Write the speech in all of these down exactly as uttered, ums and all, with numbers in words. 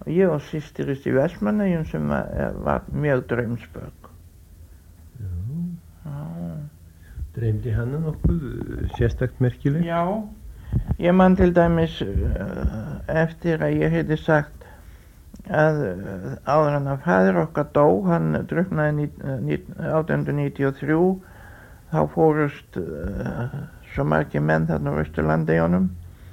og ég og systirist í Vestmannaeyjum sem var, var mjög draumsbök. Já. Já. Dreymdi hana nokkuð sérstakt merkilegt? Já, ég man til dæmis eftir að ég heiti sagt að áður en að faðir okkar dó, hann drukknaði átján hundruð níutíu og þrjú, þá fórust uh, svo margir menn þarna á Austurlandeyjunum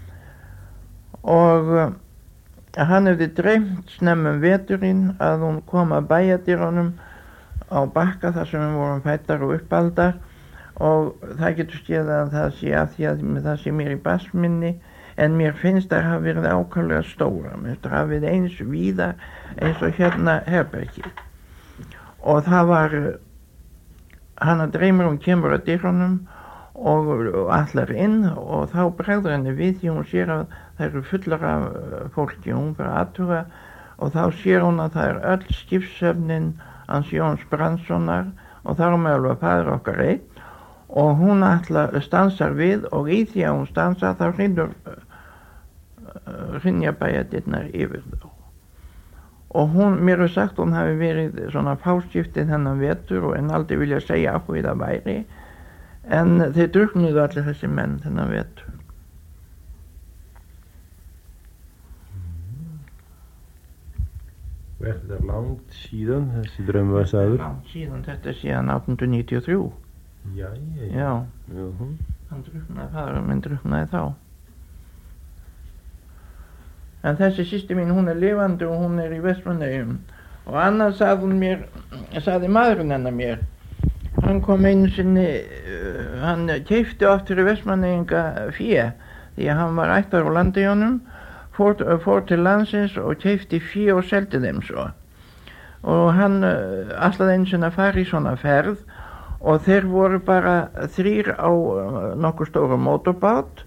og uh, hann hefði dreymt snemma um veturinn að hún kom að bæjardyrunum á Bakka þar sem við vorum fæddar og uppaldar og það getur skeið að það sé að því að það sé mér í basminni en mér finnst það hafa verið ákaflega stóra, mér finnst það hafa verið eins víða eins og hérna herbergið og það var hann að dreymir hún kemur að dyrunum og, og allar inn og þá bregður henni við því hún sér að það eru fullar af fólki hún fyrir aðtuga og þá sér hún að það er öll skipssöfnin hans Jóns Brandssonar og þar með alveg faðir okkar einn og hún ætlar stansar við og í því að hún stansar þá hrinur hrinja bæjardyrnar yfir þá og hún, mér er sagt hún hafi verið svona fáskiptið þennan vetur og en aldrei vilja segja af því það væri en þeir drukknuðu allir þessi menn þennan vetur. Og er þetta langt síðan þessi draum var sagður? Langt síðan, þetta er síðan átján hundruð níutíu og þrjú. Já, já, já. Já, uh-huh. hann drukknaði faðir minn drukknaði þá. En þessi systir mín, hún er lifandi og hún er í Vestmannaeyjum. Og annars sagði hún mér, sagði maðurinn hennar mér, hann kom einu sinni, uh, hann keypti oft fyrir Vestmannaeyinga fé, því að hann var ættar á Landeyjunum, fór, fór til landsins og keypti fé og seldi þeim svo. Og hann uh, ætlaði einu sinni að fara í svona ferð, og þeir voru bara þrýr á uh, nokkuð stóra mótorbát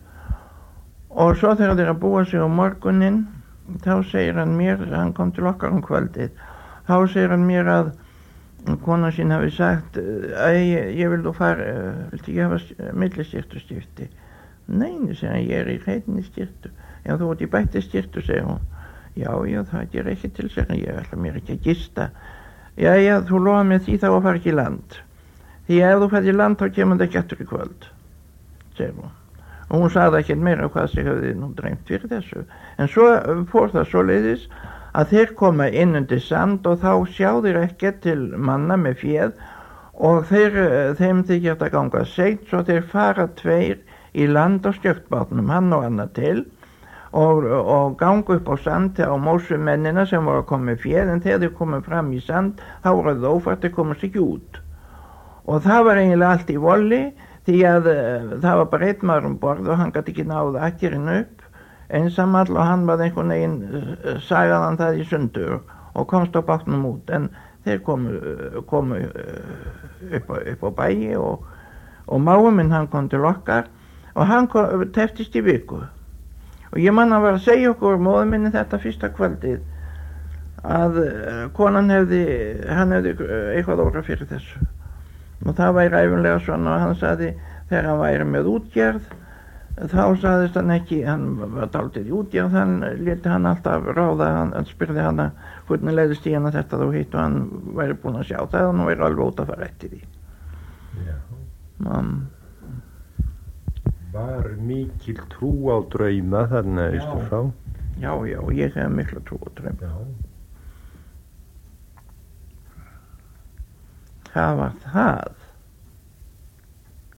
og svo þegar þeir að búa sig á morguninn þá segir hann mér, hann kom til okkar um kvöldið, þá segir hann mér að konan sín hafi sagt að ég, ég vil þú fara, uh, viltu ég hafa millistyrtustifti? Nei, segir hann, ég er í hreinni styrtu. Já, þú ert í bætti styrtu, segir hún. Já, já, það er ekki til, segir hann, ég ætla mér ekki að gista. Já, já, þú lofa mér því þá að fara ekki í land. Því ef þú fæði í land þá kemur það ekki eftir í kvöld, segir hún. Og hún sagði ekki meira hvað sig hefði nú dreymt fyrir þessu. En svo fór það svoleiðis að þeir koma inn undir sand og þá sjá þeir ekkert til manna með féð og þeir, þeim þykir þetta ganga seint svo þeir fara tveir í land á skjöktbátnum, hann og annar til og, og ganga upp á sand á mósumennina sem voru að koma með féð en þegar þeir komið fram í sand þá voru það ófært að komast ekki út. Og það var eiginlega allt í volli því að uh, það var bara einn maður um borð og hann gæti ekki náða akkerinn upp einsamall og hann var einhvern veginn uh, sagaðan það í sundur og komst á bátnum út en þeir komu, komu uh, upp, á, upp á bæi og, og mágur minn hann kom til okkar og hann kom, teftist í viku og ég man að var að segja okkur móður minni þetta fyrsta kvöldið að uh, konan hefði hann hefði uh, eitthvað óra fyrir þessu og það væri æfinlega svona og hann sagði þegar hann væri með útgerð þá sagðist hann ekki, hann var dálítið í útgerð, hann leti hann alltaf ráða, hann, hann spurði hann hvernig leiðist í hann að þetta þú hitt og hann væri búinn að sjá það og hann væri alveg út að fara eftir því. Já. Um, Var mikil trú á drauma þarna austur frá? Já, já, ég hef mikla trú á drauma. Já. Það var það.